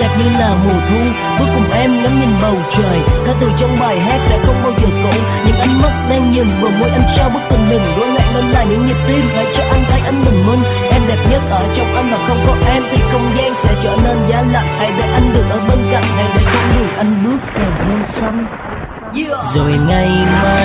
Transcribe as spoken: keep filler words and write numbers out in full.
đẹp như là mùa thu. Bước cùng em ngắm nhìn bầu trời, ca từ trong bài hát đã không bao giờ cũ. Những ánh mắt đang nhìn bờ môi anh trao bức tình hình, rối loạn lên là những nhịp tim. Hãy cho anh thấy anh bình minh, em đẹp nhất ở trong anh, và không có em thì không gian sẽ trở nên giá lạnh. Hãy để anh được ở bên cạnh, hãy để con đường anh bước càng hơn xanh. Yeah. Rồi ngày mai